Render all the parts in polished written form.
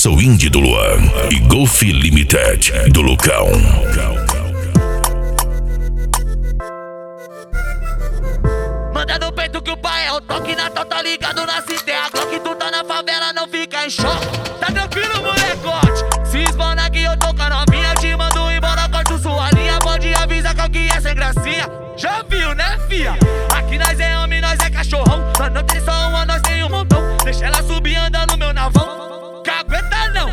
Sou Indie do Luan e Golf Limited do Lucão. Manda no peito que o pai é o toque na tota ligado na cité. A Glock tu tá na favela, não fica em choque. Tá tranquilo, molecote? Se esbana que eu tô com a novinha, te mando embora, corto sua linha. Pode avisar qual que é sem gracinha. Já viu, né, fia? Aqui nós é homem, nós é cachorrão. Nós não tem só uma, nós tem um montão. Deixa ela subir andando no meu navão. Cagueta não.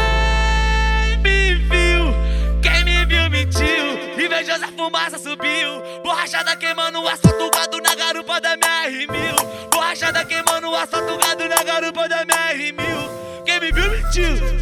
Quem me viu mentiu. Invejosa fumaça subiu. Borrachada queimando o asfalto, gado na garupa da minha R1000. Borrachada queimando o asfalto, gado na garupa da minha R1000. Quem me viu mentiu.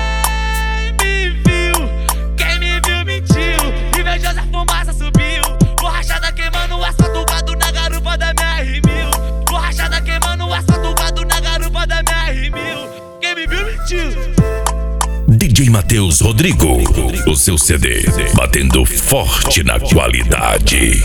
Quem me viu mentiu. Invejosa fumaça subiu. Borrachada queimando o asfalto, gado na garupa da minha R1000. Borrachada queimando o asfalto, gado na garupa da minha R1000. Quem me viu mentiu. DJ Matheus Rodrigo, o seu CD, batendo forte na qualidade.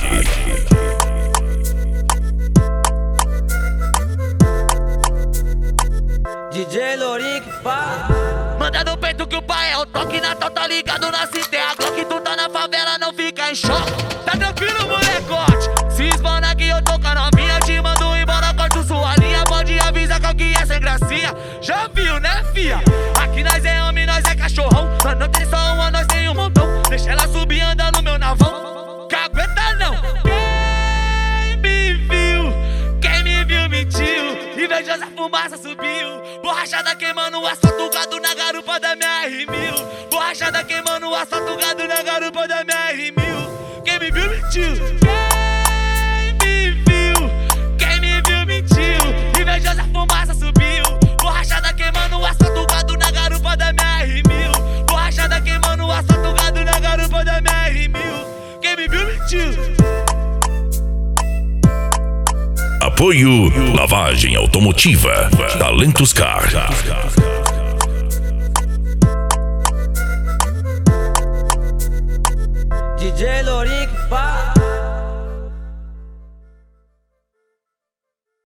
DJ Loric, pá. Manda no peito que o pai é o toque na tota ligado na cité. A Glock tu tá na favela, não fica em choque. Tá tranquilo, molecote? Se esbana que eu tô com a novinha, te mando embora, corto sua linha. Pode avisar qual que é sem gracinha. Já viu, né, fia? Aqui nós é homem, nós é cachorrão. Nós não tem só uma, nós tem um montão. Deixa ela subir andando no meu navão. Cagueta não. Quem me viu mentiu. Invejosa fumaça subiu. Borrachada queimando o asfalto, gado na garupa da minha R1000. Borrachada queimando o asfalto, gado na garupa da minha R1000. Quem me viu mentiu. Quem me viu mentiu. Invejosa fumaça subiu. Borrachada queimando o asfalto, gado na garupa da minha R1000. Borrachada queimando o asfalto, gado na garupa da minha R1000. Quem me viu mentiu. Apoio Lavagem Automotiva Talentos Car. DJ Loric.